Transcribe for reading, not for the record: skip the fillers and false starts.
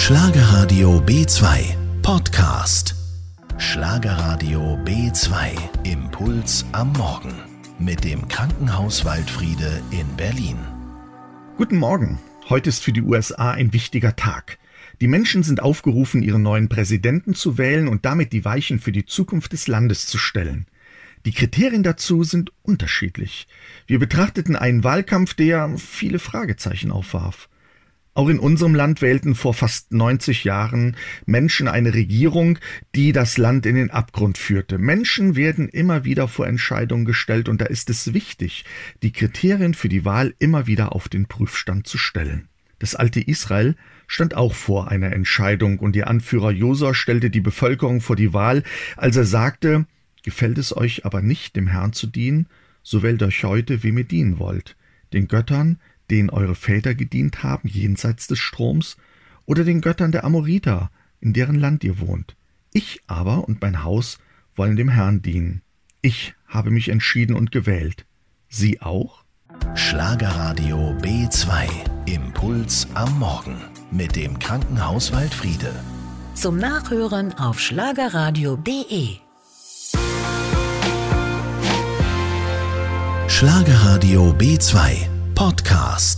Schlagerradio B2 Podcast. Schlagerradio B2 Impuls am Morgen mit dem Krankenhaus Waldfriede in Berlin. Guten Morgen. Heute ist für die USA ein wichtiger Tag. Die Menschen sind aufgerufen, ihren neuen Präsidenten zu wählen und damit die Weichen für die Zukunft des Landes zu stellen. Die Kriterien dazu sind unterschiedlich. Wir betrachteten einen Wahlkampf, der viele Fragezeichen aufwarf. Auch in unserem Land wählten vor fast 90 Jahren Menschen eine Regierung, die das Land in den Abgrund führte. Menschen werden immer wieder vor Entscheidungen gestellt und da ist es wichtig, die Kriterien für die Wahl immer wieder auf den Prüfstand zu stellen. Das alte Israel stand auch vor einer Entscheidung und ihr Anführer Josua stellte die Bevölkerung vor die Wahl, als er sagte: Gefällt es euch aber nicht, dem Herrn zu dienen, so wählt euch heute, wem ihr dienen wollt, den Göttern, denen eure Väter gedient haben, jenseits des Stroms, oder den Göttern der Amoriter, in deren Land ihr wohnt. Ich aber und mein Haus wollen dem Herrn dienen. Ich habe mich entschieden und gewählt. Sie auch? Schlagerradio B2 Impuls am Morgen mit dem Krankenhaus Waldfriede. Zum Nachhören auf schlagerradio.de. Schlagerradio B2 Podcast.